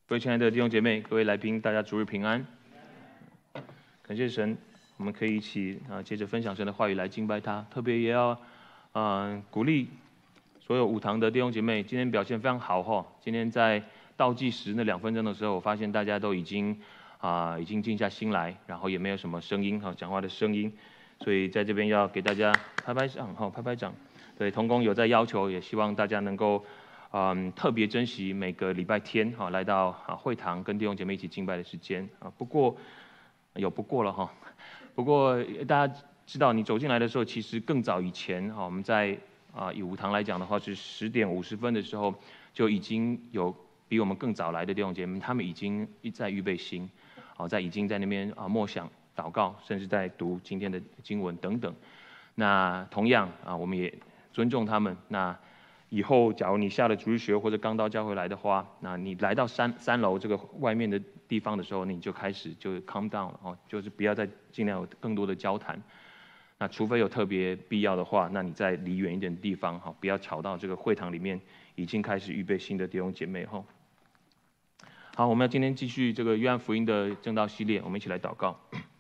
各位亲爱的弟兄姐妹，各位来宾，大家主日平安。感谢神，我们可以一起接着分享神的话语来敬拜他。特别也要鼓励所有五堂的弟兄姐妹，今天表现非常好哈。今天在倒计时那2分钟的时候，我发现大家都已经静下心来，然后也没有什么声音讲话的声音，所以在这边要给大家拍拍掌。对，同工有在要求，也希望大家能够特别珍惜每个礼拜天来到会堂跟弟兄姐妹一起敬拜的时间不过了哈。不过大家知道，你走进来的时候，其实更早以前我们在以五堂来讲的话，是10点50分的时候，就已经有比我们更早来的弟兄姐妹，他们已经在预备心，已经在那边默想、祷告，甚至在读今天的经文等等。那同样我们也尊重他们。那以后，假如你下了主日学或者刚到教会来的话，那你来到三楼这个外面的地方的时候，你就开始就 calm down 了就是不要再尽量有更多的交谈。那除非有特别必要的话，那你再离远一点的地方不要吵到这个会堂里面已经开始预备新的弟兄姐妹好，我们要今天继续这个约翰福音的正道系列，我们一起来祷告。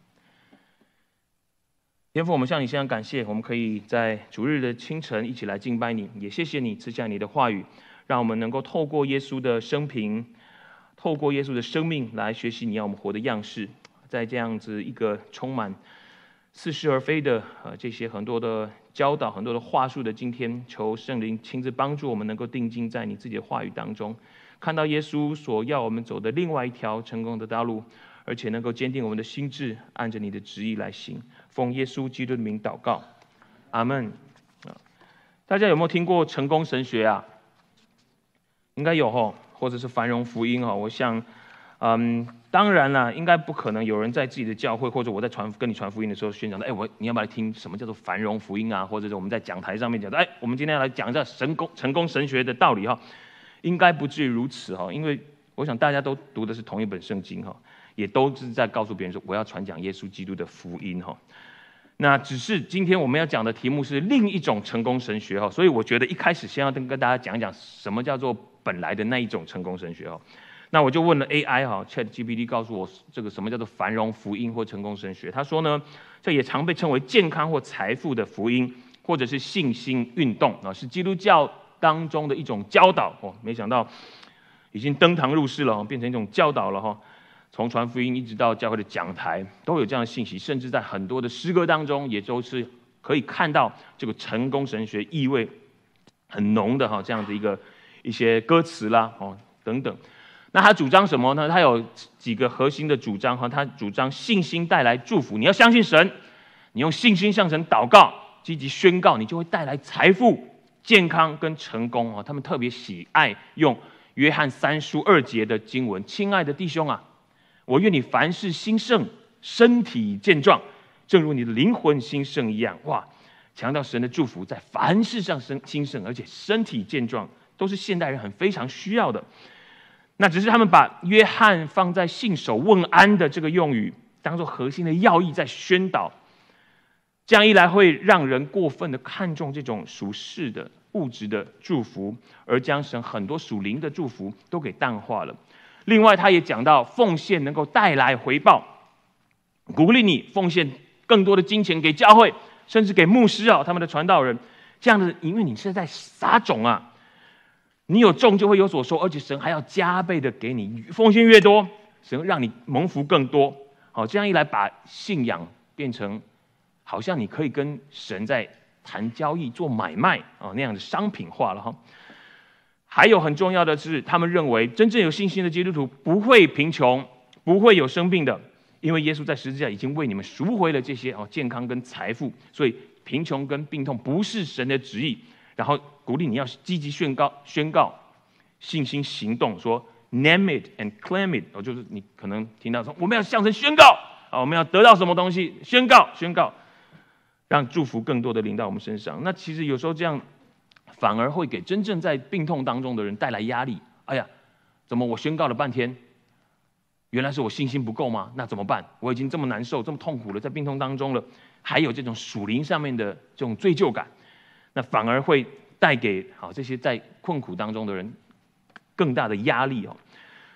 天父，我们向你献上感谢，我们可以在主日的清晨一起来敬拜你，也谢谢你赐下你的话语，让我们能够透过耶稣的生平，透过耶稣的生命来学习你要我们活的样式。在这样子一个充满似是而非的这些很多的教导、很多的话术的今天，求圣灵亲自帮助我们能够定睛在你自己的话语当中，看到耶稣所要我们走的另外一条成功的道路，而且能够坚定我们的心智，按着你的旨意来行。奉耶稣基督的名祷告，阿们。大家有没有听过成功神学啊？应该有或者是繁荣福音我想，当然啦，应该不可能有人在自己的教会或者我在跟你传福音的时候宣讲的，你要不要来听什么叫做繁荣福音啊？或者是我们在讲台上面讲的，我们今天要来讲一下成功神学的道理应该不至于如此因为我想大家都读的是同一本圣经也都是在告诉别人说我要传讲耶稣基督的福音那只是今天我们要讲的题目是另一种成功神学所以我觉得一开始先要跟大家讲讲什么叫做本来的那一种成功神学那我就问了 AI ChatGPT 告诉我这个什么叫做繁荣福音或成功神学。他说呢，这也常被称为健康或财富的福音，或者是信心运动是基督教当中的一种教导没想到已经登堂入室了变成一种教导了从传福音一直到教会的讲台都有这样的信息，甚至在很多的诗歌当中也都是可以看到这个成功神学意味很浓的这样的一些歌词啦等等。那他主张什么呢？他有几个核心的主张他主张信心带来祝福，你要相信神，你用信心向神祷告，积极宣告，你就会带来财富、健康跟成功他们特别喜爱用约翰3书2节的经文：亲爱的弟兄我愿你凡事兴盛，身体健壮，正如你的灵魂兴盛一样。强调神的祝福在凡事上兴盛，而且身体健壮都是现代人非常需要的。那只是他们把约翰放在信手问安的这个用语当作核心的要义在宣导，这样一来会让人过分的看重这种属世的物质的祝福，而将神很多属灵的祝福都给淡化了。另外他也讲到奉献能够带来回报，鼓励你奉献更多的金钱给教会，甚至给牧师他们的传道人，这样的，因为你是在撒种你有种就会有所收，而且神还要加倍的给你，奉献越多，神让你蒙福更多这样一来把信仰变成好像你可以跟神在谈交易做买卖那样的商品化了还有很重要的是，他们认为真正有信心的基督徒不会贫穷，不会有生病的，因为耶稣在十字架已经为你们赎回了这些健康跟财富，所以贫穷跟病痛不是神的旨意。然后鼓励你要积极宣告信心行动，说 name it and claim it 就是你可能听到说我们要向神宣告我们要得到什么东西，宣告，让祝福更多的临到我们身上。那其实有时候这样反而会给真正在病痛当中的人带来压力。怎么我宣告了半天，原来是我信心不够吗？那怎么办？我已经这么难受，这么痛苦了，在病痛当中了，还有这种属灵上面的这种罪疚感，那反而会带给这些在困苦当中的人更大的压力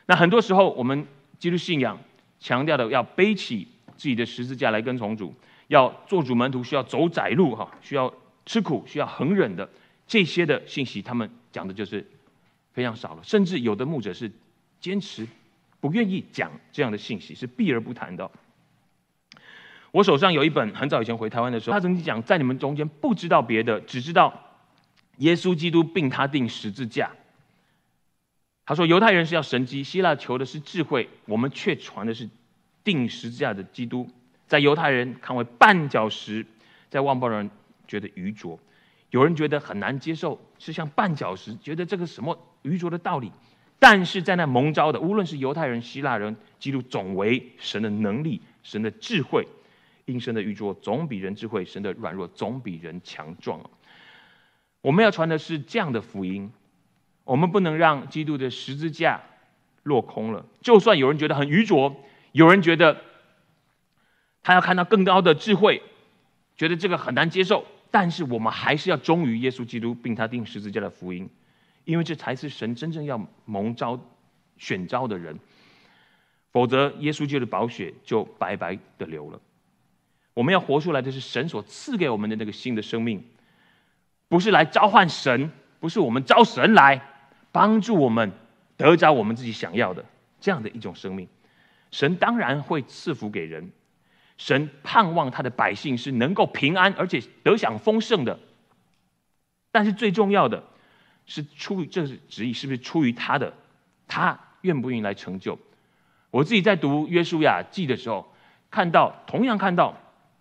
那很多时候，我们基督信仰强调的要背起自己的十字架来跟从主，要做主门徒，需要走窄路哈，需要吃苦，需要恒忍的这些的信息，他们讲的就是非常少了。甚至有的牧者是坚持不愿意讲这样的信息，是避而不谈的。我手上有一本很早以前回台湾的时候，他曾经讲，在你们中间不知道别的，只知道耶稣基督并他定十字架。他说犹太人是要神迹，希腊求的是智慧，我们却传的是定十字架的基督。在犹太人看为绊脚石，在外邦人觉得愚拙。有人觉得很难接受，是像绊脚石，觉得这个什么愚拙的道理。但是在那蒙召的，无论是犹太人、希腊人，基督总为神的能力、神的智慧。因神的愚拙总比人智慧，神的软弱总比人强壮。我们要传的是这样的福音，我们不能让基督的十字架落空了。就算有人觉得很愚拙，有人觉得他要看到更高的智慧，觉得这个很难接受，但是我们还是要忠于耶稣基督并他定十字架的福音，因为这才是神真正要蒙召、选召的人，否则耶稣基督的宝血就白白的流了。我们要活出来的是神所赐给我们的那个新的生命，不是来召唤神，不是我们召神来帮助我们得着我们自己想要的这样的一种生命。神当然会赐福给人，神盼望他的百姓是能够平安而且得享丰盛的，但是最重要的是出于这是旨意是不是出于他的，他愿不愿意来成就。我自己在读约书亚记的时候，同样看到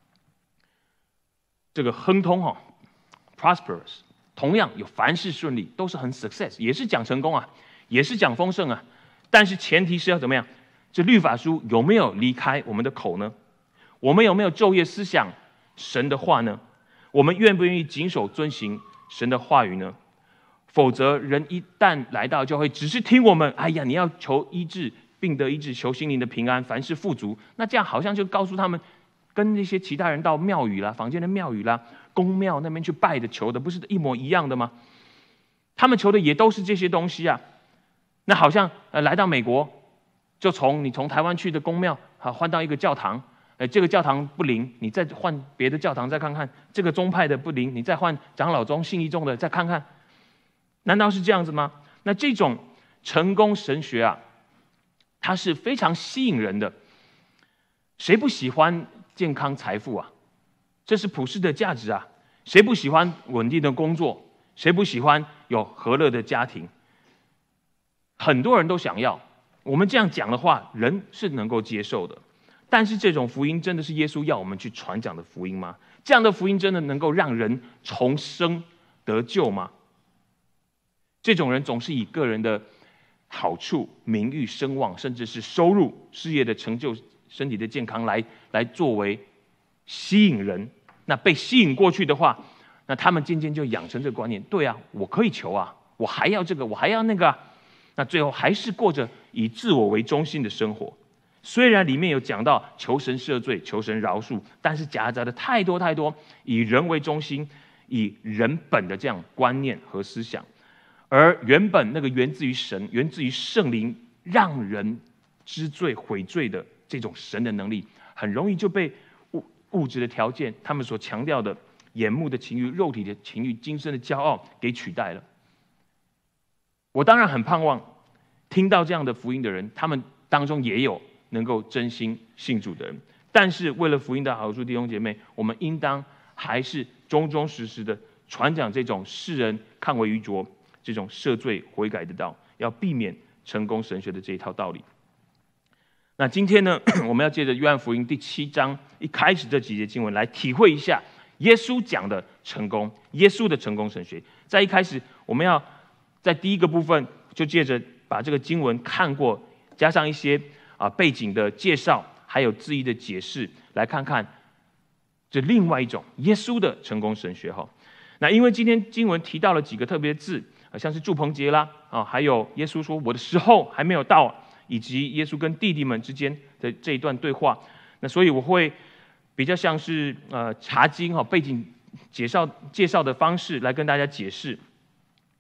这个亨通prosperous， 同样有凡事顺利，都是很 success， 也是讲成功啊，也是讲丰盛啊。但是前提是要怎么样？这律法书有没有离开我们的口呢？我们有没有昼夜思想神的话呢？我们愿不愿意谨守遵行神的话语呢？否则，人一旦来到教会，只是听我们，哎呀，你要求医治，病得医治，求心灵的平安，凡事富足，那这样好像就告诉他们，跟那些其他人到庙宇啦、坊间的庙宇啦、宫庙那边去拜的、求的，不是一模一样的吗？他们求的也都是这些东西啊。那好像来到美国，就你从台湾去的宫庙换到一个教堂，这个教堂不灵，你再换别的教堂再看看；这个宗派的不灵，你再换长老宗、信义宗的再看看。难道是这样子吗？那这种成功神学啊，它是非常吸引人的。谁不喜欢健康财富啊？这是普世的价值啊！谁不喜欢稳定的工作？谁不喜欢有和乐的家庭？很多人都想要。我们这样讲的话，人是能够接受的。但是这种福音真的是耶稣要我们去传讲的福音吗？这样的福音真的能够让人重生得救吗？这种人总是以个人的好处、名誉、声望，甚至是收入、事业的成就、身体的健康来作为吸引人。那被吸引过去的话，那他们渐渐就养成这个观念：对啊，我可以求啊，我还要这个，我还要那个啊。那最后还是过着以自我为中心的生活。虽然里面有讲到求神赦罪、求神饶恕，但是夹杂的太多太多以人为中心、以人本的这样观念和思想。而原本那个源自于神、源自于圣灵，让人知罪悔罪的这种神的能力，很容易就被物质的条件、他们所强调的眼目的情欲、肉体的情欲、今生的骄傲给取代了。我当然很盼望听到这样的福音的人，他们当中也有能够真心信主的人。但是为了福音的好处，弟兄姐妹，我们应当还是忠忠实实的传讲这种世人看为愚拙、这种赦罪悔改的道，要避免成功神学的这一套道理。那今天呢，我们要借着约翰福音第7章一开始这几节经文来体会一下耶稣讲的成功，耶稣的成功神学。在一开始，我们要在第一个部分就借着把这个经文看过，加上一些背景的介绍，还有字义的解释，来看看这另外一种耶稣的成功神学。那因为今天经文提到了几个特别的字，像是住棚节啦，还有耶稣说我的时候还没有到，以及耶稣跟弟弟们之间的这一段对话。那所以我会比较像是查经背景介绍的方式来跟大家解释。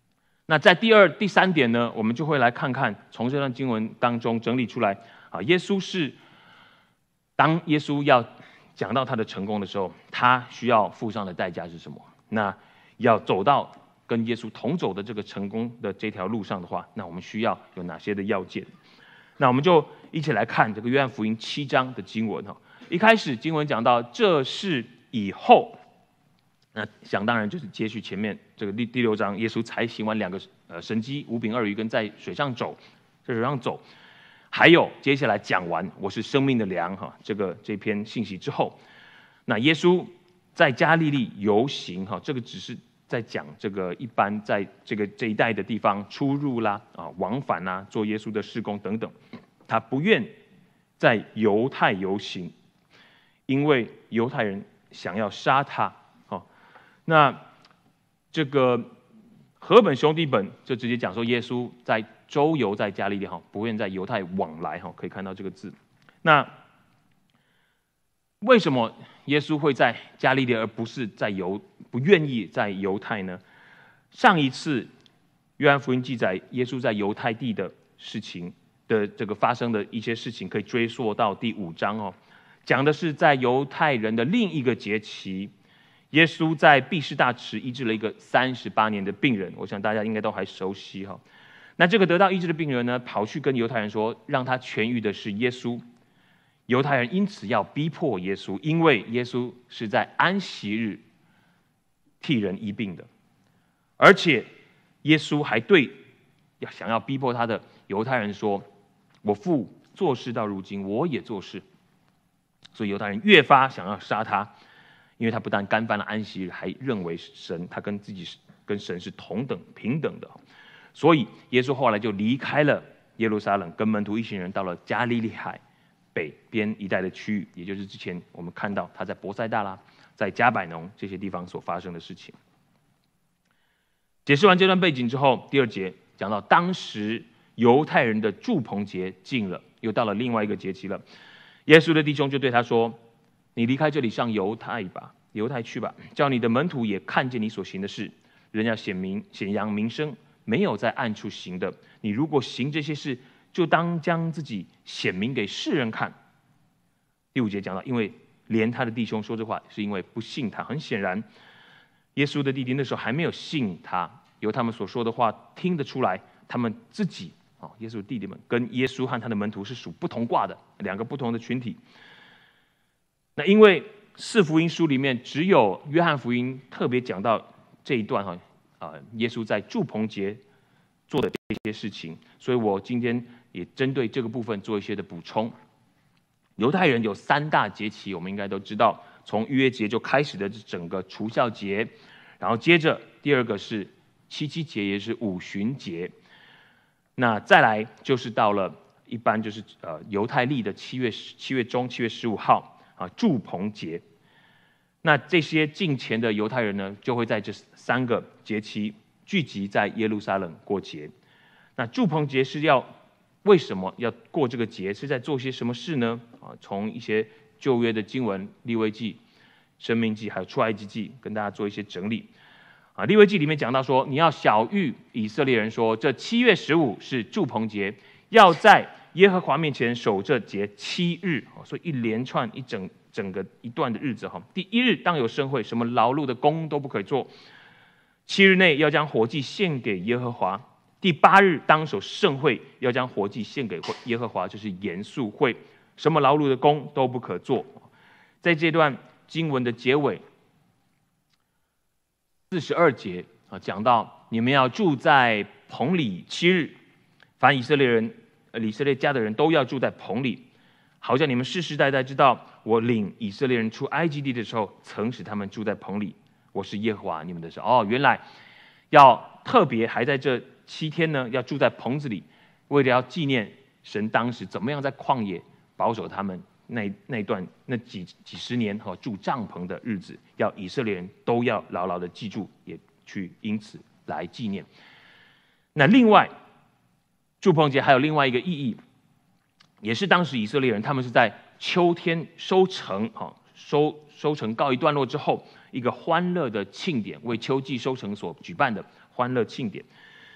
那在第三点呢，我们就会来看看从这段经文当中整理出来啊，当耶稣要讲到他的成功的时候，他需要付上的代价是什么？那要走到跟耶稣同走的这个成功的这条路上的话，那我们需要有哪些的要件？那我们就一起来看这个约翰福音7章的经文哈。一开始经文讲到这事以后，那想当然就是接续前面这个第6章，耶稣才行完2个神迹，5饼2鱼跟在水上走，还有接下来讲完我是生命的粮哈，这篇信息之后，那耶稣在加利利游行哈，这个只是在讲这个一般在这一带的地方出入啦往返啦，做耶稣的事工等等，他不愿在犹太游行，因为犹太人想要杀他。那这个和本兄弟本就直接讲说，耶稣在周游在加利利不愿在犹太往来可以看到这个字。那为什么耶稣会在加利利而不是不愿意在犹太呢？上一次约翰福音记载耶稣在犹太地的事情的这个发生的一些事情，可以追溯到第5章讲的是在犹太人的另一个节期，耶稣在毕士大池医治了一个38年的病人，我想大家应该都还熟悉那这个得到医治的病人呢，跑去跟犹太人说，让他痊愈的是耶稣。犹太人因此要逼迫耶稣，因为耶稣是在安息日替人医病的，而且耶稣还对想要逼迫他的犹太人说：“我父做事到如今，我也做事。”所以犹太人越发想要杀他，因为他不但干犯了安息日，还认为他跟神是同等平等的。所以耶稣后来就离开了耶路撒冷，跟门徒一行人到了加利利海北边一带的区域，也就是之前我们看到他在伯赛大啦、在加百农这些地方所发生的事情。解释完这段背景之后，第2节讲到当时犹太人的住棚节近了，又到了另外一个节期了。耶稣的弟兄就对他说：“你离开这里上犹太去吧，叫你的门徒也看见你所行的事。人要显扬名声，没有在暗处行的。你如果行这些事，就当将自己显明给世人看。”第5节讲到，因为连他的弟兄说这话，是因为不信他。很显然，耶稣的弟弟那时候还没有信他，由他们所说的话听得出来，他们自己耶稣的弟弟们跟耶稣和他的门徒是属不同卦的2个不同的群体。那因为4福音书里面只有约翰福音特别讲到这一段耶稣在住棚节做的这些事情，所以我今天也针对这个部分做一些的补充。犹太人有3大节期，我们应该都知道，从逾越节就开始的整个除酵节，然后接着第2个是七七节，也是五旬节。那再来就是到了一般就是犹太历的7月中7月15号住棚节。那这些敬虔的犹太人呢，就会在这3个节期聚集在耶路撒冷过节。那住棚节是为什么要过这个节？是在做些什么事呢？从一些旧约的经文，利未记、申命记还有出埃及记，跟大家做一些整理。利未记里面讲到说，你要晓谕以色列人说，这7月15是住棚节，要在耶和华面前守这节7日。所以一连串整个一段的日子第1日当有盛会，什么劳碌的工都不可以做。7日内要将火祭献给耶和华。第8日当守盛会，要将火祭献给耶和华，就是严肃会，什么劳碌的工都不可做。在这段经文的结尾42节讲到，你们要住在棚里7日，凡以色列家的人都要住在棚里，好叫你们世世代代知道，我领以色列人出埃及地的时候，曾使他们住在棚里。我是耶和华你们的神。原来要特别还在这7天呢，要住在棚子里，为了要纪念神当时怎么样在旷野保守他们那段几十年住帐篷的日子，要以色列人都要牢牢的记住，也去因此来纪念。那另外住棚节还有另外一个意义，也是当时以色列人他们是在秋天收成告一段落之后，一个欢乐的庆典，为秋季收成所举办的欢乐庆典。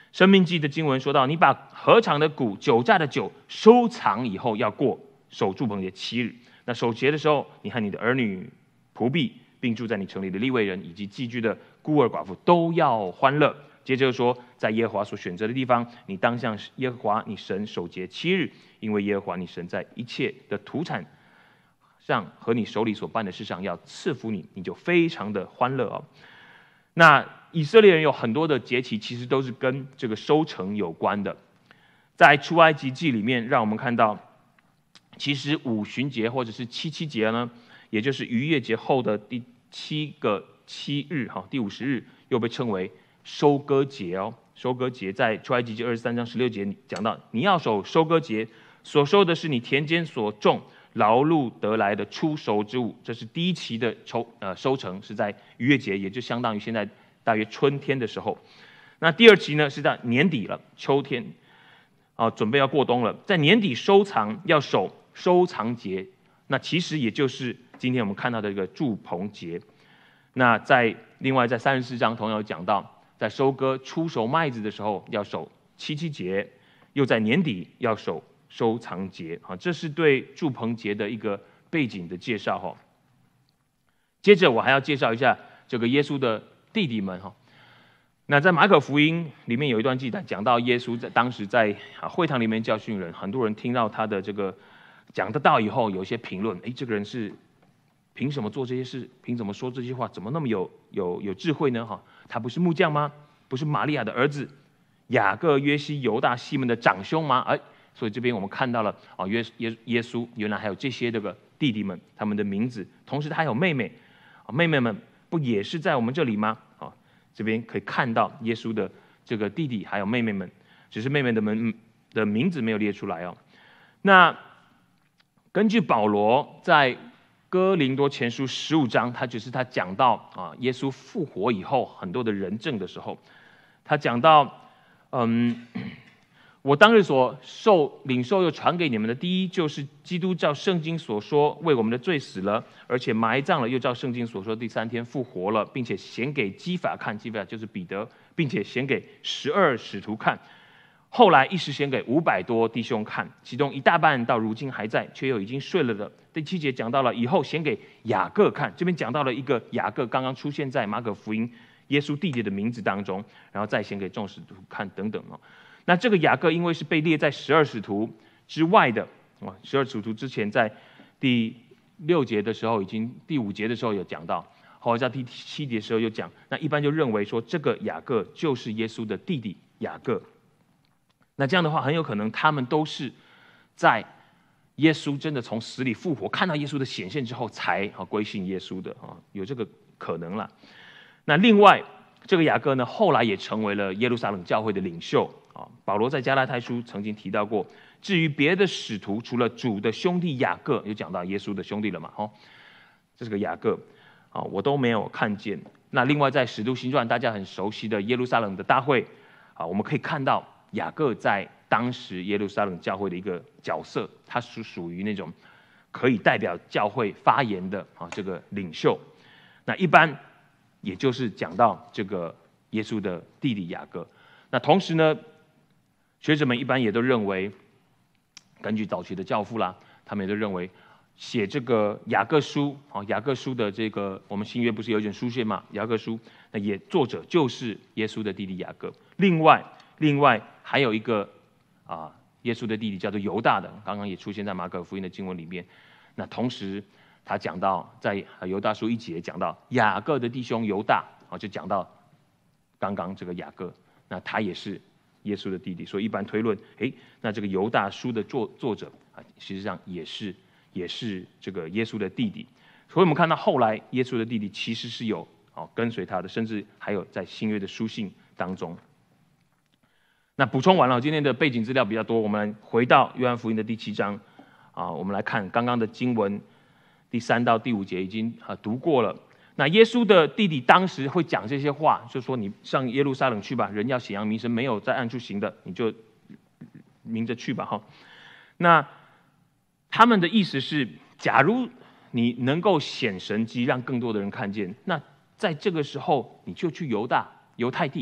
生命记的经文说到，你把禾场的谷、酒榨的酒收藏以后，要过守住棚节7日。那守节的时候，你和你的儿女、仆婢，并住在你城里的利未人以及寄居的孤儿寡妇都要欢乐。接着又说，在耶和华所选择的地方，你当向耶和华你神守节7日，因为耶和华你神在一切的土产上和你手里所办的事上要赐福你，你就非常的欢乐哦。那以色列人有很多的节期，其实都是跟这个收成有关的。在出埃及记里面，让我们看到，其实五旬节或者是七节呢，也就是逾越节后的第7个7日哈，第50日又被称为收割节哦。收割节在出埃及记23章16节讲到，你要守收割节，所收的是你田间所种劳碌得来的初熟之物。这是第一期的收成，是在逾越节，也就相当于现在大约春天的时候。那第二期呢是在年底了，秋天准备要过冬了，在年底收藏要守收藏节，那其实也就是今天我们看到的一个住棚节。那另外在34章同样有讲到，在收割出熟麦子的时候要守七节，又在年底要守收藏节。这是对住棚节的一个背景的介绍。接着我还要介绍一下这个耶稣的弟弟们。那在马可福音里面有一段记载，讲到耶稣当时在会堂里面教训人，很多人听到他的这个讲得到以后，有一些评论，这个人是凭什么做这些事？凭什么说这些话？怎么那么有智慧呢？他不是木匠吗？不是玛利亚的儿子雅各、约西、犹大、西门的长兄吗？所以这边我们看到了耶稣原来还有这些这个弟弟们，他们的名字，同时他还有妹妹，妹妹们不也是在我们这里吗？这边可以看到耶稣的这个弟弟还有妹妹们，只是妹妹的名字没有列出来。那根据保罗在哥林多前书15章，他讲到耶稣复活以后很多的人证的时候，他讲到我当日所领受又传给你们的，第一就是基督照圣经所说为我们的罪死了，而且埋葬了，又照圣经所说第3天复活了，并且显给基法看，基法就是彼得，并且显给12使徒看，后来一时显给500多弟兄看，其中一大半到如今还在，却又已经睡了的。第7节讲到了以后显给雅各看，这边讲到了一个雅各刚刚出现在马可福音耶稣弟弟的名字当中，然后再显给众使徒看等等。那这个雅各因为是被列在12使徒之外的，12使徒之前在第6节的时候，已经第5节的时候有讲到，后来在第7节的时候又讲，那一般就认为说这个雅各就是耶稣的弟弟雅各。那这样的话，很有可能他们都是在耶稣真的从死里复活，看到耶稣的显现之后才归信耶稣的，有这个可能啦。那另外这个雅各呢，后来也成为了耶路撒冷教会的领袖。保罗在加拉太书曾经提到过，至于别的使徒，除了主的兄弟雅各，有讲到耶稣的兄弟了嘛？这是个雅各我都没有看见。那另外在使徒行传大家很熟悉的耶路撒冷的大会我们可以看到雅各在当时耶路撒冷教会的一个角色，他是属于那种可以代表教会发言的这个领袖。那一般也就是讲到这个耶稣的弟弟雅各。那同时呢，学者们一般也都认为，根据早期的教父啦，他们也都认为写这个雅各书雅各书的这个我们新约不是有一卷书信嘛，雅各书，那作者就是耶稣的弟弟雅各。另外还有一个耶稣的弟弟叫做犹大的，刚刚也出现在马可福音的经文里面。那同时他讲到在犹大书1节讲到雅各的弟兄犹大就讲到刚刚这个雅各，那他也是耶稣的弟弟，所以一般推论，那这个犹大书的作者实际上也是这个耶稣的弟弟。所以我们看到后来耶稣的弟弟其实是有跟随他的，甚至还有在新约的书信当中。那补充完了，今天的背景资料比较多，我们回到约翰福音的第7章我们来看刚刚的经文第3到第5节已经读过了。那耶稣的弟弟当时会讲这些话，就说你上耶路撒冷去吧，人要显扬名声，没有在暗处行的，你就明着去吧那他们的意思是，假如你能够显神迹，让更多的人看见，那在这个时候你就去犹太地，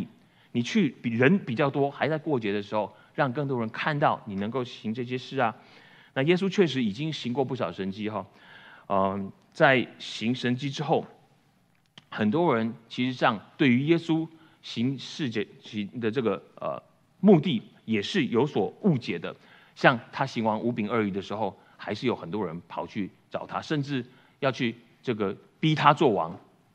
你去比人比较多，还在过节的时候，让更多人看到你能够行这些事啊。那耶稣确实已经行过不少神迹哈，在行神迹之后，很多人其实上对于耶稣行事的这个目的也是有所误解的。像他行完5饼2鱼的时候，还是有很多人跑去找他，甚至要去这个逼他做王，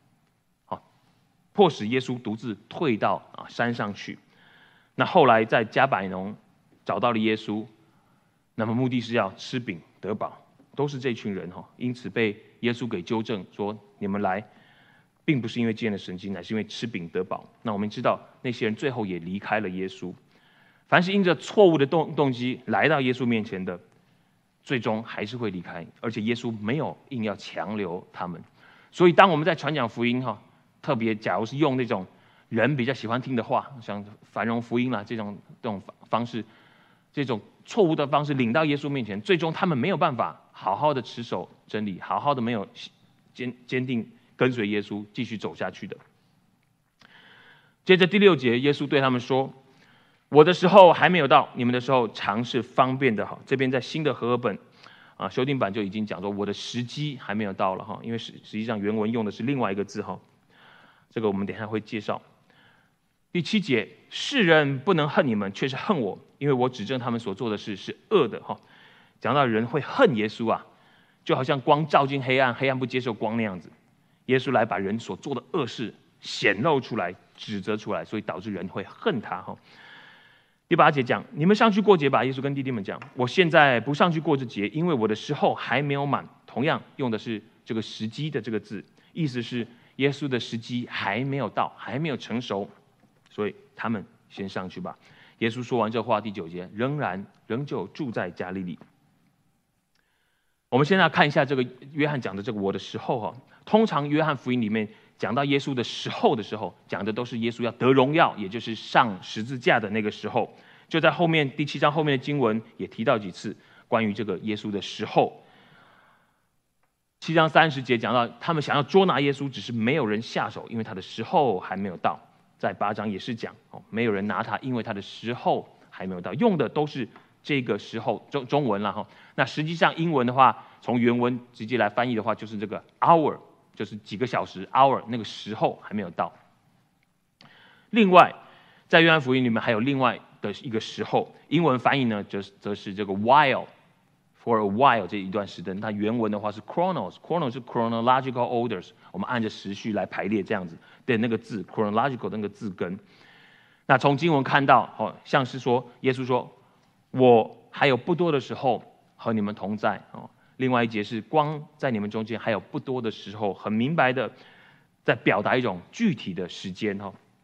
迫使耶稣独自退到山上去。那后来在加百农找到了耶稣，那么目的是要吃饼得饱，都是这群人哈。因此被耶稣给纠正说：你们来，并不是因为见了神迹，乃是因为吃饼得饱。那我们知道那些人最后也离开了耶稣。凡是因着错误的动机来到耶稣面前的，最终还是会离开，而且耶稣没有硬要强留他们。所以当我们在传讲福音哈，特别假如是用那种人比较喜欢听的话，像繁荣福音啦这种方式，这种错误的方式领到耶稣面前，最终他们没有办法好好的持守真理，好好的没有坚定跟随耶稣继续走下去的。接着第6节，耶稣对他们说：我的时候还没有到，你们的时候常是方便的。这边在新的和合本修订版就已经讲说，我的时机还没有到了，因为实际上原文用的是另外一个字，这个我们等一下会介绍。第7节，世人不能恨你们，却是恨我，因为我指证他们所做的事是恶的。讲到人会恨耶稣啊，就好像光照进黑暗，黑暗不接受光那样子。耶稣来把人所做的恶事显露出来，指责出来，所以导致人会恨他。第8节讲，你们上去过节吧。耶稣跟弟弟们讲，我现在不上去过这节，因为我的时候还没有满。同样用的是这个时机的这个字，意思是耶稣的时机还没有到，还没有成熟，所以他们先上去吧。耶稣说完这话，第9节仍旧住在加利利。我们现在看一下这个约翰讲的这个我的时候通常约翰福音里面讲到耶稣的时候的时候，讲的都是耶稣要得荣耀，也就是上十字架的那个时候。就在后面第7章后面的经文也提到几次关于这个耶稣的时候。7章30节讲到他们想要捉拿耶稣，只是没有人下手，因为他的时候还没有到。在8章也是讲没有人拿他，因为他的时候还没有到。用的都是这个时候中文了那实际上英文的话，从原文直接来翻译的话，就是这个 hour， 就是几个小时 hour， 那个时候还没有到。另外在约翰福音里面还有另外的一个时候，英文翻译呢则是这个 while for a while 这一段时间。它原文的话是 chronos 是 chronological orders， 我们按着时序来排列这样子的那个字 chronological 的那个字根。那从经文看到像是说耶稣说我还有不多的时候和你们同在另外一节是光在你们中间还有不多的时候，很明白的在表达一种具体的时间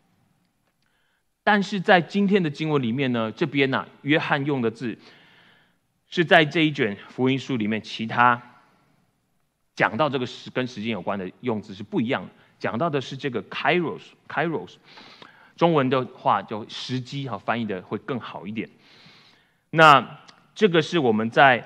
但是在今天的经文里面呢，这边约翰用的字是在这一卷福音书里面其他讲到这个跟时间有关的用字是不一样的，讲到的是这个 kairos， 中文的话就时机翻译的会更好一点。那这个是我们在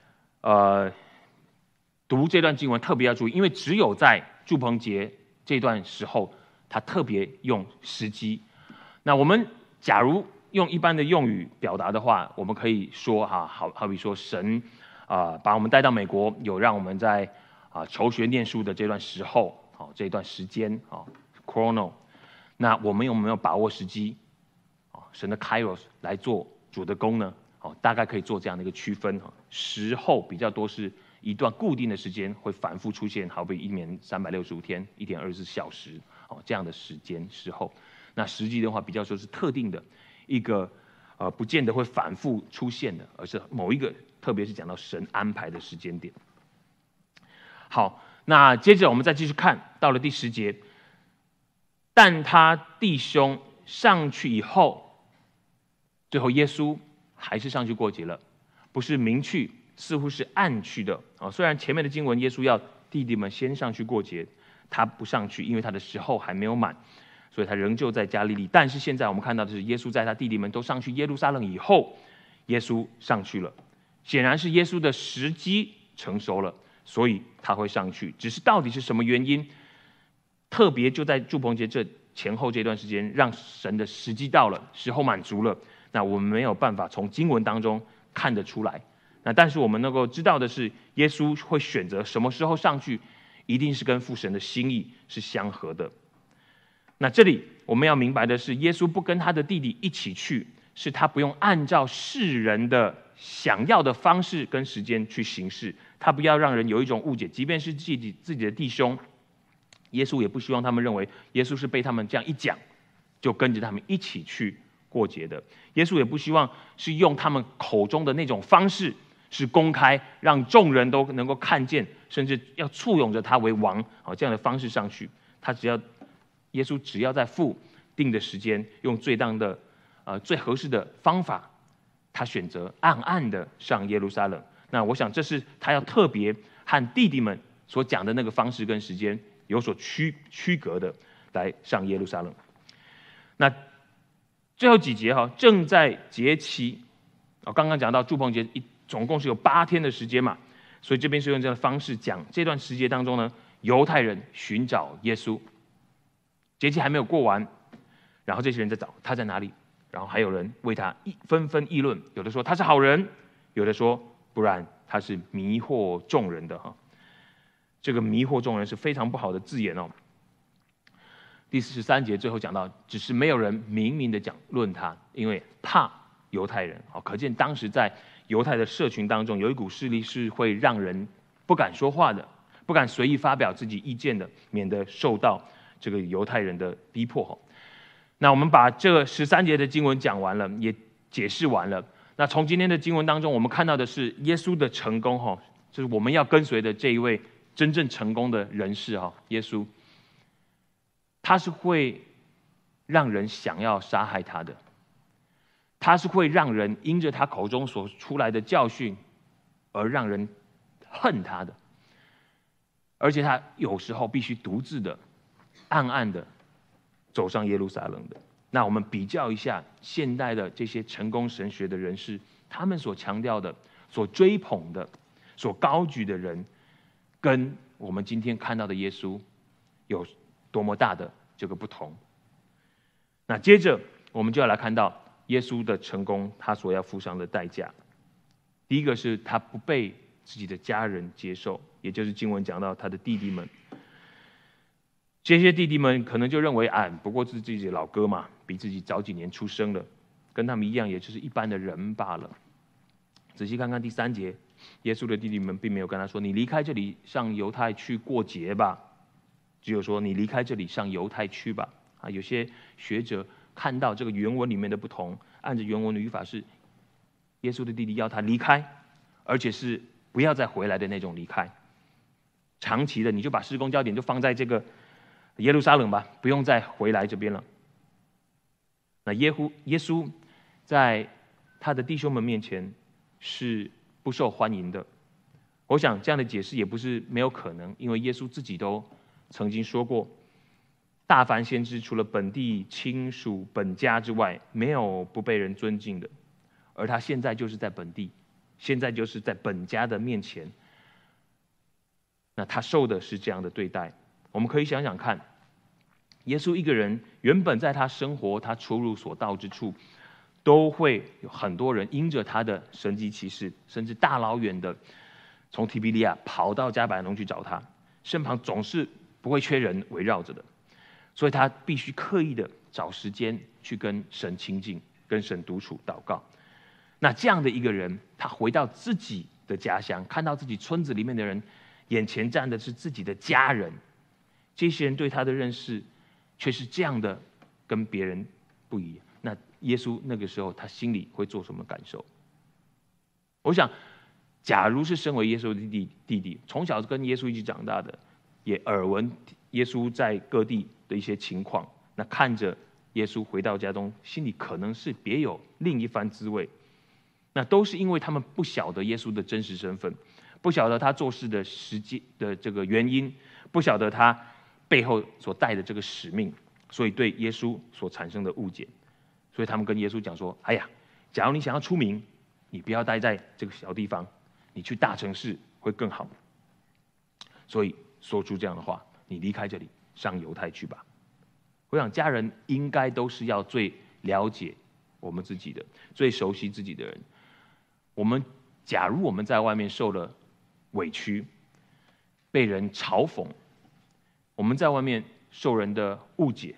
读这段经文特别要注意，因为只有在住棚节这段时候他特别用时机。那我们假如用一般的用语表达的话，我们可以说好比说神把我们带到美国，有让我们在求学念书的这段时候这段时间chrono， 那我们有没有把握时机神的 kairos 来做主的工呢？大概可以做这样的一个区分时候比较多是一段固定的时间会反复出现，好比一年365天1天24小时这样的时间时候。那实际的话比较说是特定的一个不见得会反复出现的，而是某一个特别是讲到神安排的时间点。好，那接着我们再继续看到了第10节，但他弟兄上去以后，最后耶稣还是上去过节了，不是明去，似乎是暗去的虽然前面的经文耶稣要弟弟们先上去过节，他不上去，因为他的时候还没有满，所以他仍旧在加利利。但是现在我们看到的是耶稣在他弟弟们都上去耶路撒冷以后，耶稣上去了，显然是耶稣的时机成熟了，所以他会上去。只是到底是什么原因，特别就在住棚节这前后这段时间，让神的时机到了，时候满足了，那我们没有办法从经文当中看得出来。那但是我们能够知道的是，耶稣会选择什么时候上去，一定是跟父神的心意是相合的。那这里我们要明白的是，耶稣不跟他的弟弟一起去，是他不用按照世人的想要的方式跟时间去行事，他不要让人有一种误解，即便是自己的弟兄，耶稣也不希望他们认为耶稣是被他们这样一讲，就跟着他们一起去过节的。耶稣也不希望是用他们口中的那种方式，是公开让众人都能够看见，甚至要簇拥着他为王这样的方式上去。耶稣只要在父定的时间，用最合适的方法，他选择暗暗的上耶路撒冷。那我想这是他要特别和弟弟们所讲的那个方式跟时间有所区隔的来上耶路撒冷。那最后几节正在节期，刚刚讲到住棚节总共是有8天的时间嘛，所以这边是用这样的方式讲这段时节当中呢，犹太人寻找耶稣，节期还没有过完，然后这些人在找他在哪里，然后还有人为他纷纷议论，有的说他是好人，有的说不然他是迷惑众人的这个迷惑众人是非常不好的字眼第13节最后讲到，只是没有人明明的讲论他，因为怕犹太人可见当时在犹太的社群当中，有一股势力是会让人不敢说话的，不敢随意发表自己意见的，免得受到这个犹太人的逼迫那我们把这13节的经文讲完了，也解释完了。那从今天的经文当中，我们看到的是耶稣的成功就是我们要跟随的这一位真正成功的人士耶稣，他是会让人想要杀害他的，他是会让人因着他口中所出来的教训而让人恨他的，而且他有时候必须独自的暗暗的走上耶路撒冷的。那我们比较一下现代的这些成功神学的人士，他们所强调的、所追捧的、所高举的人，跟我们今天看到的耶稣有多么大的这个不同。那接着我们就要来看到耶稣的成功，他所要付上的代价。第一个是他不被自己的家人接受，也就是经文讲到他的弟弟们。这些弟弟们可能就认为不过是自己的老哥嘛，比自己早几年出生了，跟他们一样，也就是一般的人罢了。仔细看看第3节，耶稣的弟弟们并没有跟他说：“你离开这里上犹太去过节吧。”只有说：“你离开这里上犹太去吧。”有些学者看到这个原文里面的不同，按着原文的语法是，耶稣的弟弟要他离开，而且是不要再回来的那种离开。长期的，你就把事工焦点就放在这个耶路撒冷吧，不用再回来这边了。那耶稣在他的弟兄们面前是不受欢迎的。我想这样的解释也不是没有可能，因为耶稣自己都曾经说过，大凡先知除了本地亲属本家之外，没有不被人尊敬的。而他现在就是在本地，现在就是在本家的面前，那他受的是这样的对待。我们可以想想看，耶稣一个人原本在他生活他出入所到之处，都会有很多人因着他的神迹奇事，甚至大老远的从提比利亚跑到加百农去找他，身旁总是不会缺人围绕着的，所以他必须刻意的找时间去跟神亲近，跟神独处祷告。那这样的一个人，他回到自己的家乡，看到自己村子里面的人，眼前站的是自己的家人，这些人对他的认识却是这样的跟别人不一样。那耶稣那个时候他心里会做什么感受？我想假如是身为耶稣的弟弟，从小跟耶稣一起长大的，也耳闻耶稣在各地的一些情况，那看着耶稣回到家中，心里可能是别有另一番滋味。那都是因为他们不晓得耶稣的真实身份，不晓得他做事的实际的这个原因，不晓得他背后所带的这个使命，所以对耶稣所产生的误解。所以他们跟耶稣讲说：“哎呀，假如你想要出名，你不要待在这个小地方，你去大城市会更好。”所以说出这样的话：“你离开这里，上犹太去吧。” 我想家人应该都是要最了解我们自己的，最熟悉自己的人。假如我们在外面受了委屈，被人嘲讽，我们在外面受人的误解，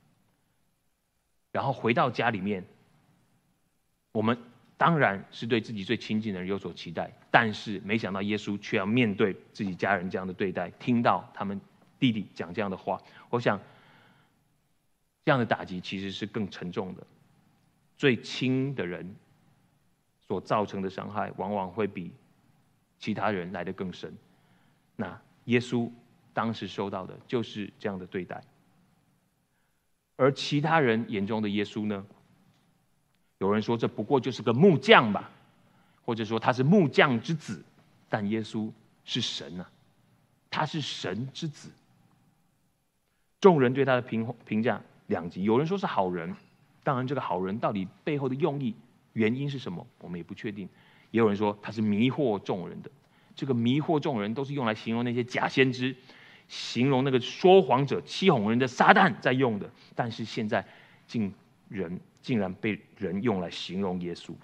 然后回到家里面，我们当然是对自己最亲近的人有所期待，但是没想到耶稣却要面对自己家人这样的对待，听到他们弟弟讲这样的话，我想这样的打击其实是更沉重的。最亲的人所造成的伤害，往往会比其他人来得更深。那耶稣当时受到的就是这样的对待，而其他人眼中的耶稣呢？有人说这不过就是个木匠吧，或者说他是木匠之子，但耶稣是神啊，他是神之子。众人对他的评价两极，有人说是好人，当然这个好人到底背后的用意、原因是什么，我们也不确定。也有人说他是迷惑众人的，这个迷惑众人都是用来形容那些假先知，形容那个说谎者、欺哄人的撒旦在用的，但是现在竟然被人用来形容耶稣。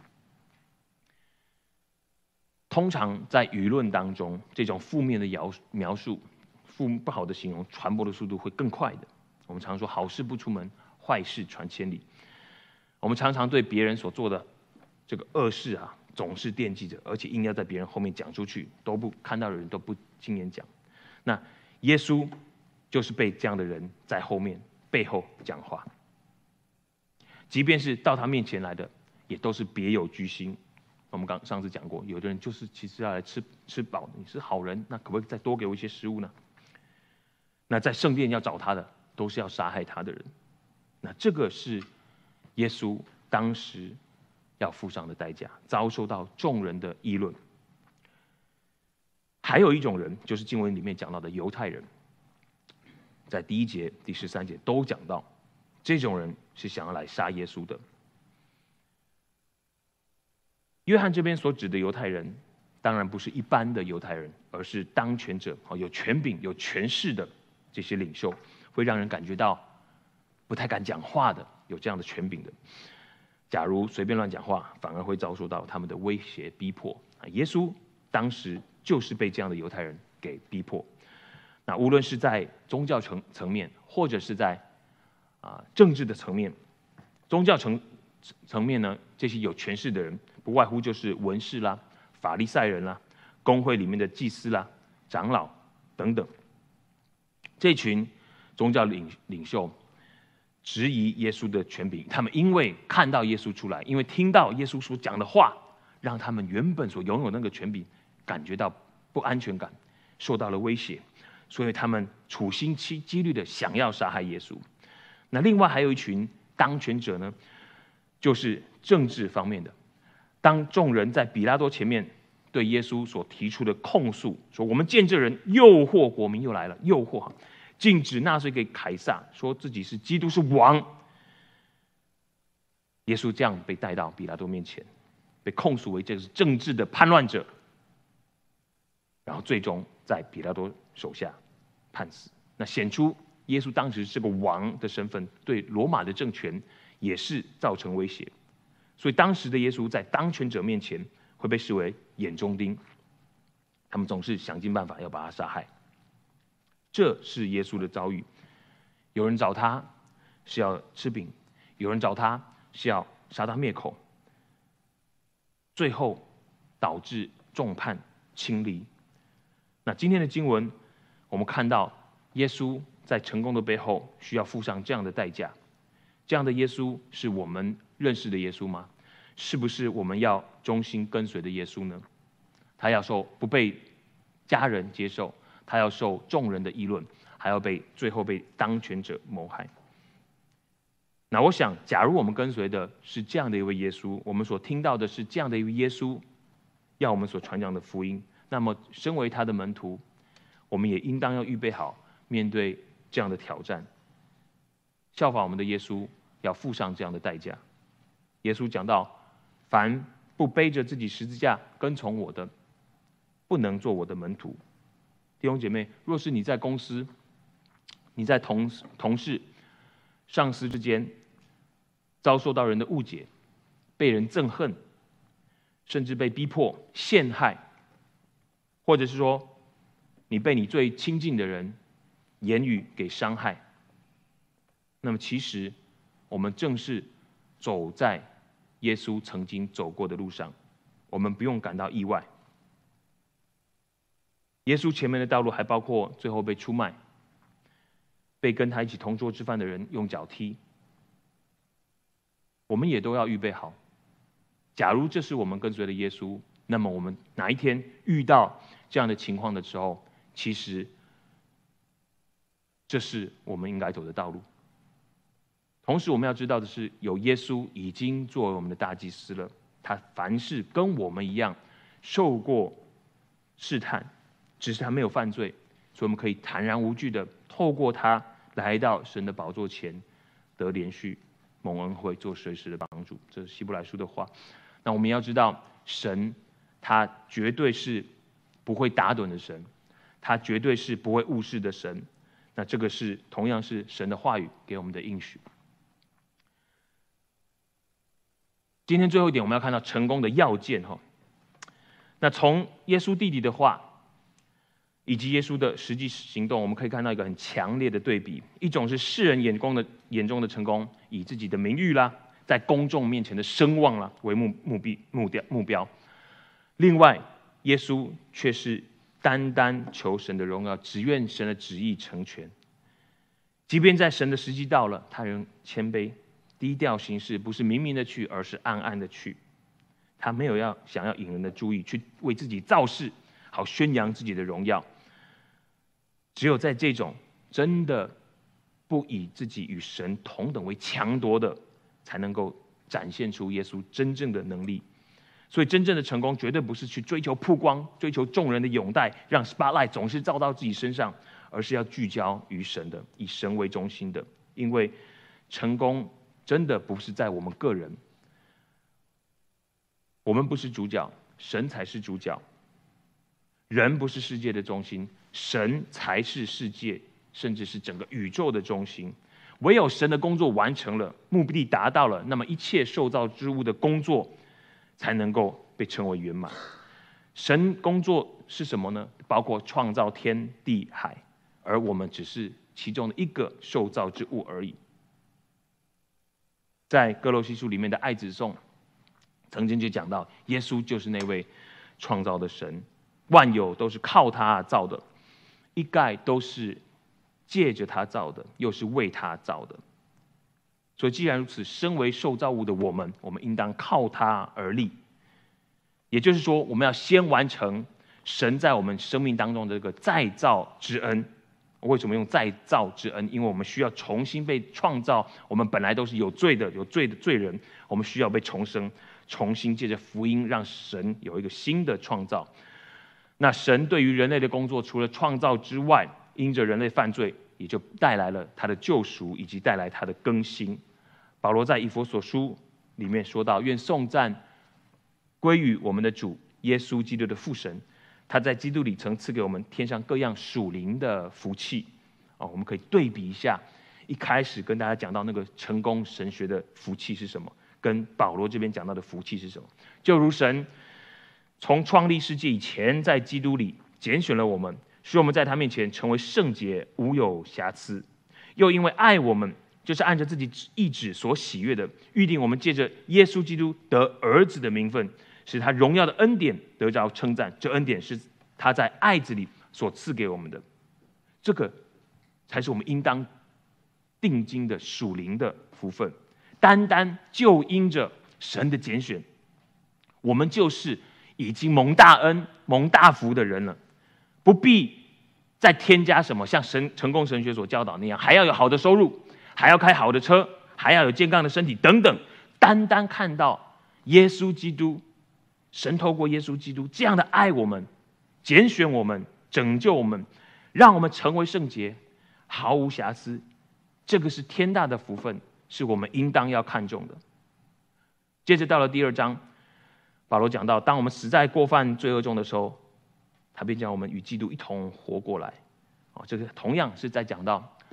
通常在舆论当中，这种负面的描述、不好的形容，传播的速度会更快的。我们常说好事不出门，坏事传千里。我们常常对别人所做的这个恶事啊，总是惦记着，而且硬要在别人后面讲出去，看到的人都不亲眼讲。那耶稣就是被这样的人在后面背后讲话。即便是到他面前来的，也都是别有居心。我们上次讲过，有的人就是其实要来吃饱，你是好人，那可不可以再多给我一些食物呢？那在圣殿要找他的，都是要杀害他的人。那这个是耶稣当时要付上的代价，遭受到众人的议论。还有一种人，就是经文里面讲到的犹太人，在第1节、第13节都讲到，这种人是想要来杀耶稣的。约翰这边所指的犹太人，当然不是一般的犹太人，而是当权者，有权柄、有权势的这些领袖，会让人感觉到不太敢讲话的，有这样的权柄的。假如随便乱讲话，反而会遭受到他们的威胁逼迫。耶稣当时就是被这样的犹太人给逼迫。那无论是在宗教层面，或者是在政治的层面，宗教层面呢，这些有权势的人，不外乎就是文士啦、法利赛人啦、公会里面的祭司啦、长老等等。这群宗教领袖质疑耶稣的权柄，他们因为看到耶稣出来，因为听到耶稣所讲的话，让他们原本所拥有那个权柄感觉到不安全感，受到了威胁，所以他们处心积虑的想要杀害耶稣。那另外还有一群当权者呢，就是政治方面的。当众人在比拉多前面对耶稣所提出的控诉，说我们见这人诱惑国民，又来了诱惑，禁止纳税给凯撒，说自己是基督是王。耶稣这样被带到比拉多面前，被控诉为这是政治的叛乱者，然后最终在比拉多手下判死。那显出耶稣当时是个王的身份，对罗马的政权也是造成威胁。所以当时的耶稣在当权者面前会被视为眼中钉，他们总是想尽办法要把他杀害。这是耶稣的遭遇。有人找他是要吃饼，有人找他是要杀他灭口，最后导致众叛亲离。那今天的经文，我们看到耶稣在成功的背后需要付上这样的代价。这样的耶稣是我们认识的耶稣吗？是不是我们要忠心跟随的耶稣呢？他要不被家人接受，他要受众人的议论，还要最后被当权者谋害。那我想，假如我们跟随的是这样的一位耶稣，我们所听到的是这样的一位耶稣要我们所传讲的福音，那么身为他的门徒，我们也应当要预备好面对这样的挑战，效法我们的耶稣，要付上这样的代价。耶稣讲到，凡不背着自己十字架跟从我的，不能做我的门徒。弟兄姐妹，若是你在公司，你在同事， 上司之间遭受到人的误解，被人憎恨，甚至被逼迫、陷害，或者是说你被你最亲近的人言语给伤害，那么其实我们正是走在耶稣曾经走过的路上，我们不用感到意外。耶稣前面的道路还包括最后被出卖，被跟他一起同桌吃饭的人用脚踢，我们也都要预备好。假如这是我们跟随的耶稣，那么我们哪一天遇到这样的情况的时候，其实这是我们应该走的道路。同时我们要知道的是，有耶稣已经作为我们的大祭司了，他凡事跟我们一样受过试探，只是他没有犯罪，所以我们可以坦然无惧的透过他来到神的宝座前，得连续蒙恩惠，做随时的帮助。这是希伯来书的话。那我们要知道，神他绝对是不会打盹的神，他绝对是不会误事的神。那这个是同样是神的话语给我们的应许。今天最后一点，我们要看到成功的要件。那从耶稣弟弟的话以及耶稣的实际行动，我们可以看到一个很强烈的对比。一种是世人眼中的成功，以自己的名誉啦，在公众面前的声望啦为目标。另外，耶稣却是单单求神的荣耀，只愿神的旨意成全。即便在神的时机到了，他仍谦卑低调行事，不是明明的去，而是暗暗的去。他没有想要引人的注意，去为自己造势，好宣扬自己的荣耀。只有在这种真的不以自己与神同等为强夺的，才能够展现出耶稣真正的能力。所以真正的成功绝对不是去追求曝光，追求众人的拥戴，让 spotlight 总是照到自己身上，而是要聚焦于神的，以神为中心的。因为成功真的不是在我们个人，我们不是主角，神才是主角。人不是世界的中心，神才是世界，甚至是整个宇宙的中心。唯有神的工作完成了，目的达到了，那么一切受造之物的工作才能够被称为圆满。神工作是什么呢？包括创造天地海，而我们只是其中的一个受造之物而已。在哥罗西书里面的爱子颂曾经就讲到，耶稣就是那位创造的神，万有都是靠他造的，一概都是借着他造的，又是为他造的。所以既然如此，身为受造物的我们应当靠他而立。也就是说，我们要先完成神在我们生命当中的这个再造之恩。为什么用再造之恩？因为我们需要重新被创造，我们本来都是有罪的罪人，我们需要被重生，重新借着福音让神有一个新的创造。那神对于人类的工作，除了创造之外，因着人类犯罪，也就带来了他的救赎，以及带来他的更新。保罗在以弗所书里面说到，愿颂赞归于我们的主耶稣基督的父神，他在基督里曾赐给我们天上各样属灵的福气。我们可以对比一下，一开始跟大家讲到那个成功神学的福气是什么，跟保罗这边讲到的福气是什么。就如神从创立世界以前，在基督里拣选了我们，使我们在他面前成为圣洁，无有瑕疵。又因为爱我们，就是按着自己意志所喜悦的，预定我们借着耶稣基督得儿子的名分，使他荣耀的恩典得着称赞。这恩典是他在爱子里所赐给我们的，这个才是我们应当定睛的属灵的福分。单单就因着神的拣选，我们就是已经蒙大恩、蒙大福的人了，不必再添加什么，像成功神学所教导那样，还要有好的收入，还要开好的车，还要有健康的身体等等。单单看到耶稣基督，神透过耶稣基督这样的爱我们、拣选我们、拯救我们，让我们成为圣洁，毫无瑕疵，这个是天大的福分，是我们应当要看重的。接着到了第2章，保罗讲到，当我们死在过犯罪恶中的时候，他便将我们与基督一同活过来。这个同样是在讲到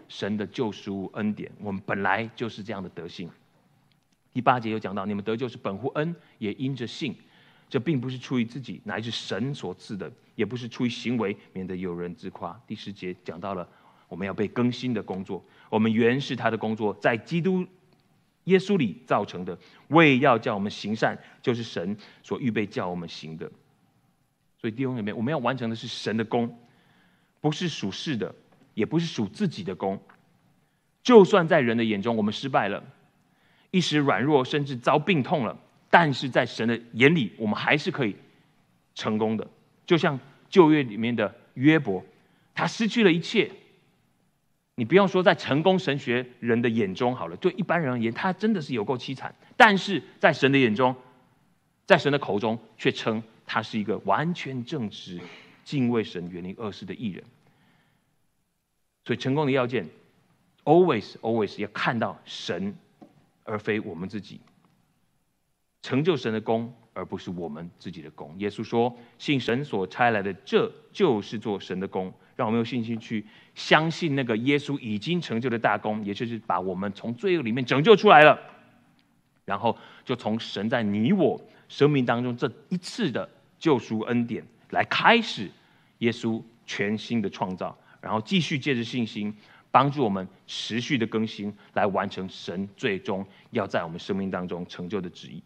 神的救赎恩典，我们本来就是这样的德性。第8节有讲到，你们得救是本乎恩，也因着信。这并不是出于自己，乃是神所赐的，也不是出于行为，免得有人自夸。第10节讲到了我们要被更新的工作，我们原是他的工作，在基督耶稣里造成的，为要叫我们行善，就是神所预备叫我们行的。所以弟兄姐妹，我们要完成的是神的工，不是属世的，也不是属自己的工。就算在人的眼中我们失败了，一时软弱，甚至遭病痛了，但是在神的眼里，我们还是可以成功的。就像旧约里面的约伯，他失去了一切。你不用说在成功神学人的眼中好了，对一般人而言，他真的是有够凄惨。但是在神的眼中，在神的口中，却称他是一个完全正直、敬畏神、远离恶事的义人。所以成功的要件 ，always 要看到神，而非我们自己。成就神的功，而不是我们自己的功。耶稣说：“信神所差来的，这就是做神的功。”让我们有信心去相信那个耶稣已经成就的大功，也就是把我们从罪恶里面拯救出来了，然后就从神在你我生命当中这一次的救赎恩典来开始耶稣全新的创造，然后继续借着信心帮助我们持续的更新，来完成神最终要在我们生命当中成就的旨意。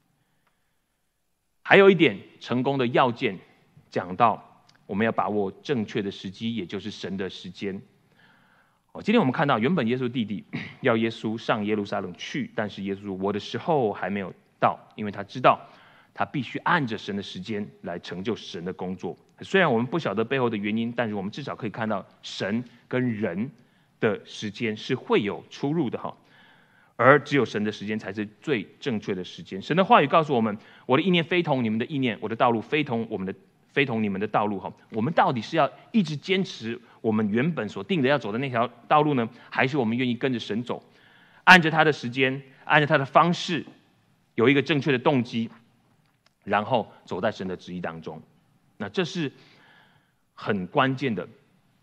还有一点成功的要件，讲到我们要把握正确的时机，也就是神的时间。今天我们看到，原本耶稣弟弟要耶稣上耶路撒冷去，但是耶稣说：“我的时候还没有到。”因为他知道他必须按着神的时间来成就神的工作。虽然我们不晓得背后的原因，但是我们至少可以看到神跟人的时间是会有出入的哈。而只有神的时间才是最正确的时间。神的话语告诉我们：“我的意念非同你们的意念，我的道路非同你们的道路。”哈，我们到底是要一直坚持我们原本所定的要走的那条道路呢，还是我们愿意跟着神走，按着他的时间，按着他的方式，有一个正确的动机，然后走在神的旨意当中？那这是很关键的。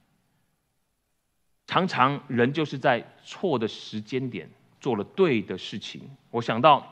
常常人就是在错的时间点做了对的事情。我想到，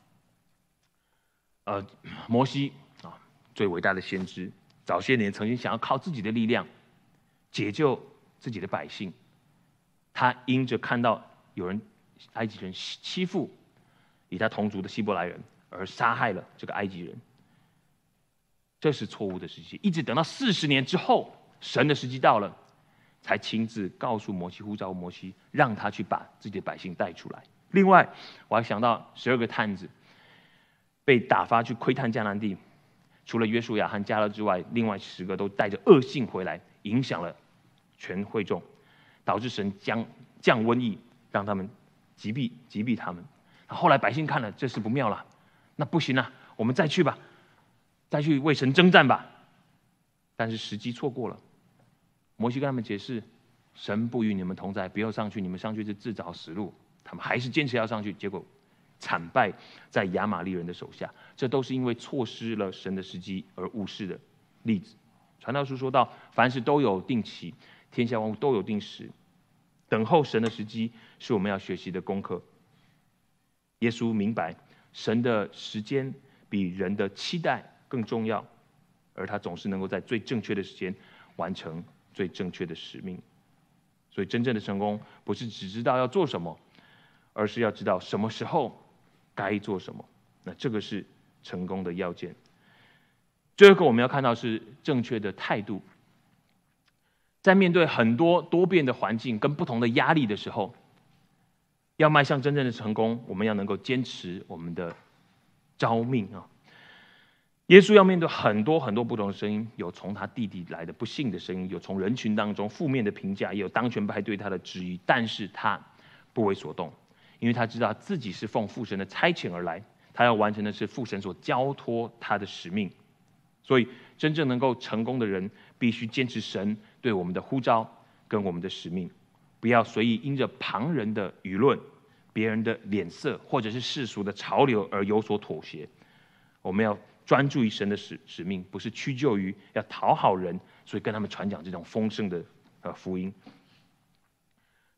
摩西啊，最伟大的先知，早些年曾经想要靠自己的力量解救自己的百姓，他因着看到有人埃及人欺负与他同族的希伯来人，而杀害了这个埃及人。这是错误的时机。一直等到40年之后，神的时机到了，才亲自告诉摩西，呼召摩西，让他去把自己的百姓带出来。另外，我还想到12个探子被打发去窥探迦南地，除了约书亚和迦勒之外，另外10个都带着恶信回来，影响了全会众，导致神降瘟疫，让他们击毙他们。后来百姓看了，这事不妙了，那不行啊，我们再去吧，再去为神征战吧。但是时机错过了。摩西跟他们解释，神不与你们同在，不要上去，你们上去是自找死路。他们还是坚持要上去，结果惨败在亚玛力人的手下。这都是因为错失了神的时机而误事的例子。传道书说到，凡事都有定期，天下万物都有定时，等候神的时机是我们要学习的功课。耶稣明白神的时间比人的期待更重要，而他总是能够在最正确的时间完成最正确的使命。所以真正的成功不是只知道要做什么，而是要知道什么时候该做什么。那这个是成功的要件。最后一个我们要看到是正确的态度。在面对很多多变的环境跟不同的压力的时候，要迈向真正的成功，我们要能够坚持我们的召命啊。耶稣要面对很多不同的声音，有从他弟弟来的不幸的声音，有从人群当中负面的评价，也有当权派对他的质疑，但是他不为所动，因为他知道自己是奉父神的差遣而来，他要完成的是父神所交托他的使命。所以真正能够成功的人，必须坚持神对我们的呼召跟我们的使命，不要随意因着旁人的舆论、别人的脸色或者是世俗的潮流而有所妥协。我们要专注于神的使命，不是屈就于要讨好人，所以跟他们传讲这种丰盛的福音。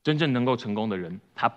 真正能够成功的人，他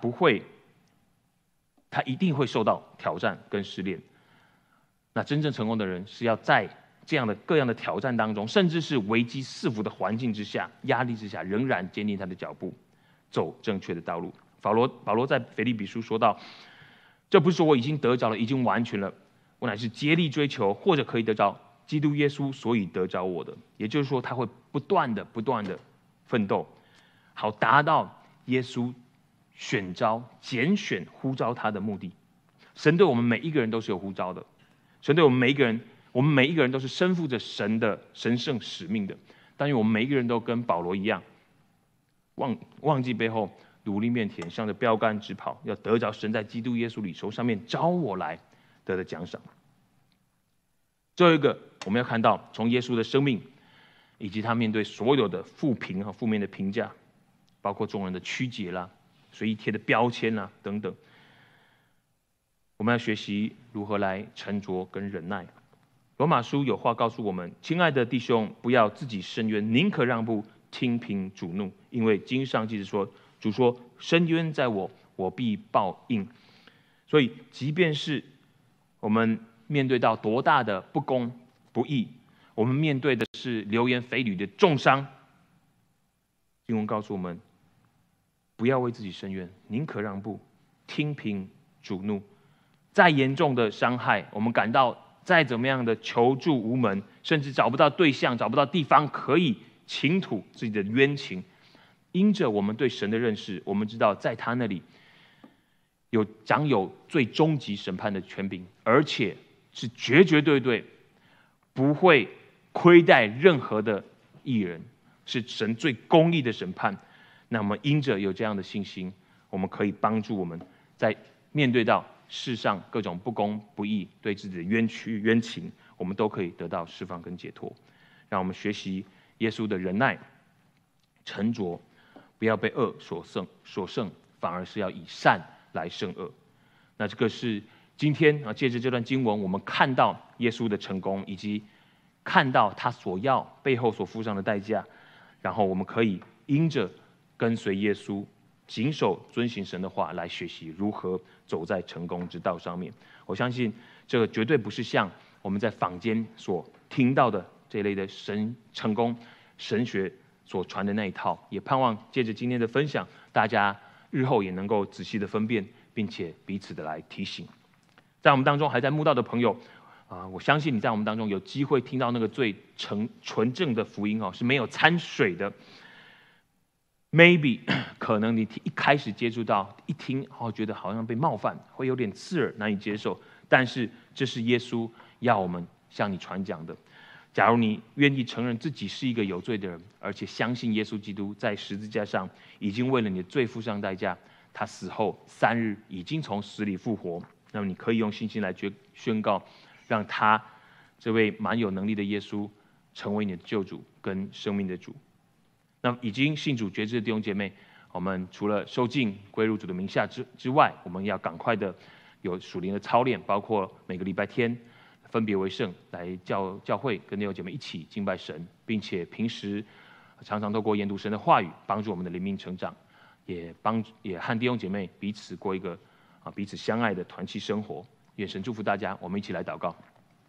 一定会受到挑战跟试炼。那真正成功的人是要在这样的各样的挑战当中，甚至是危机四伏的环境之下、压力之下，仍然坚定他的脚步，走正确的道路。保罗在腓立比书说到：“这不是说我已经得着了，已经完全了，我乃是竭力追求，或者可以得着基督耶稣，所以得着我的。”也就是说，他会不断的奋斗，好达到耶稣选召、拣选、呼召他的目的。神对我们每一个人都是有呼召的，神对我们每一个人都是身负着神的神圣使命的。但愿我们每一个人都跟保罗一样，忘记背后，努力面前，向着标杆直跑，要得着神在基督耶稣里从上面招我来得的奖赏。最后一个，我们要看到从耶稣的生命，以及他面对所有的负评和负面的评价，包括众人的曲解啦、随意贴的标签啦等等，我们要学习如何来沉着跟忍耐。罗马书有话告诉我们：亲爱的弟兄，不要自己伸冤，宁可让步，听凭主怒，因为经上记着说，主说：伸冤在我，我必报应。所以，即便是我们面对到多大的不公不义，我们面对的是流言蜚语的重伤，经文告诉我们，不要为自己伸冤，宁可让步，听凭主怒。再严重的伤害，我们感到再怎么样的求助无门，甚至找不到对象、找不到地方可以倾吐自己的冤情，因着我们对神的认识，我们知道在他那里掌有最终极审判的权柄，而且是绝对不会亏待任何的义人，是神最公义的审判。那我们因着有这样的信心，我们可以帮助我们在面对到世上各种不公不义对自己的冤屈冤情，我们都可以得到释放跟解脱。让我们学习耶稣的忍耐、沉着，不要被恶所胜，反而是要以善来胜恶。那这个是今天借着这段经文，我们看到耶稣的成功，以及看到他背后所付上的代价，然后我们可以因着跟随耶稣，谨守遵行神的话，来学习如何走在成功之道上面。我相信这个绝对不是像我们在坊间所听到的这一类的成功神学所传的那一套。也盼望借着今天的分享，大家日后也能够仔细的分辨，并且彼此的来提醒。在我们当中还在慕道的朋友我相信你在我们当中有机会听到那个最纯正的福音是没有掺水的。maybe 可能你一开始接触到一听觉得好像被冒犯，会有点刺耳难以接受，但是这是耶稣要我们向你传讲的。假如你愿意承认自己是一个有罪的人，而且相信耶稣基督在十字架上已经为了你的罪付上代价，他死后3日已经从死里复活，那么你可以用信心来宣告，让他这位蛮有能力的耶稣成为你的救主跟生命的主。那已经信主决志的弟兄姐妹，我们除了受浸归入主的名下之外，我们要赶快的有属灵的操练，包括每个礼拜天分别为圣，来教会跟弟兄姐妹一起敬拜神，并且平时常常透过研读神的话语，帮助我们的灵命成长，也和弟兄姐妹彼此过一个彼此相爱的团契生活。愿神祝福大家，我们一起来祷告。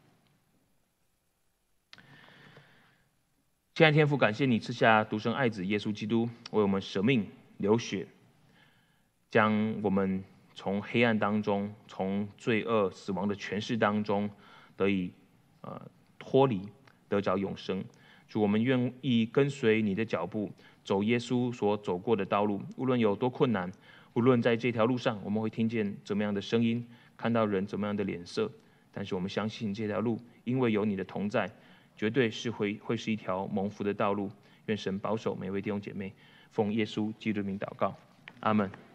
亲爱的天父，感谢你赐下独生爱子耶稣基督，为我们舍命流血，将我们从黑暗当中，从罪恶死亡的权势当中得以脱离，得着永生。主，我们愿意跟随你的脚步，走耶稣所走过的道路，无论有多困难，无论在这条路上我们会听见怎么样的声音，看到人怎么样的脸色，但是我们相信这条路因为有你的同在，绝对是会是一条蒙福的道路。愿神保守每位弟兄姐妹，奉耶稣基督的名祷告，阿们。